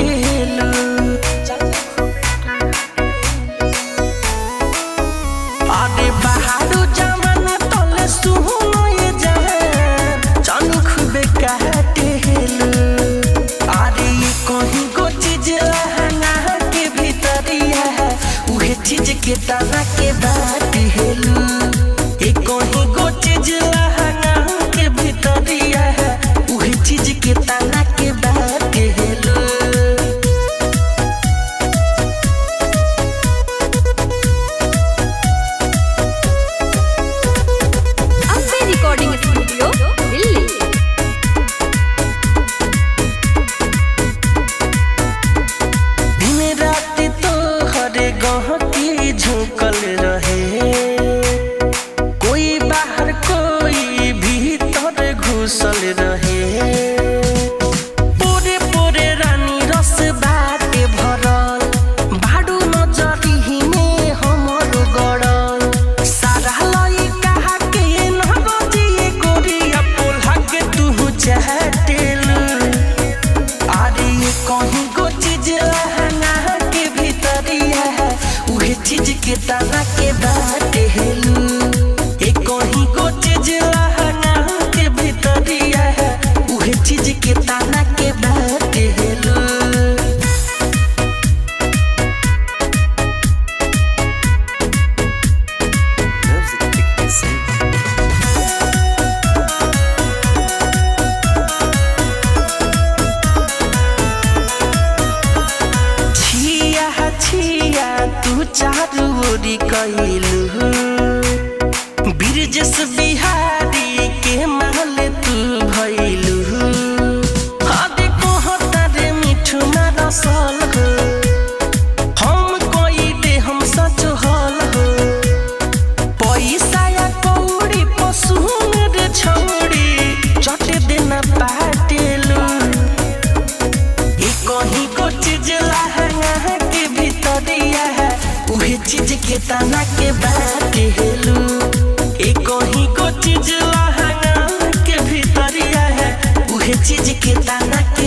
हेलू आदे बहारू जमाना तले सुनो ये जान जानी खूबे काटे हेलू आदे ये कहीं को चीज लहंगा के भीतरिया है उहे चीज के तना के बात हेलू ये कहीं को चीज लहंगा के भीतरिया है उहे चीज के तना के बात हेलू रिकॉर्डिंग स्टूडियो दिल्ली। दिन रात तो हरे गहकी झुकल रहे कोई बाहर कोई भीतर घुसल रहे पूरे पूरे रानी रस बाटे भरल भाडू नजरी में हमर गड़ल सारा लई कहा के न बजिए गोरिया पोल्हा के तू चाहतेलू आरे ये कहीं को चीज लहंगा के भीतरिया है उहे चीज के तना के बात हेलू ये कहीं को चीज लहंगा के भीतरिया है उहे चीज के तना के बात हेलू छिया तू चारू ओरी कैलू बिरजस बिहारी के महल तू भैलू आदे कोहता रे मिठू रसल हो हम कोई दे हम सच हल हो पैसा या कौड़ी पशुन रे छौड़ी चटे देना पाटेलू ये कहीं को चीज लहंगा के भीतरिया है उहे चीज के तना के बात हेलू ये कहीं को चीज लहंगा के भीतरिया है उहे चीज के तना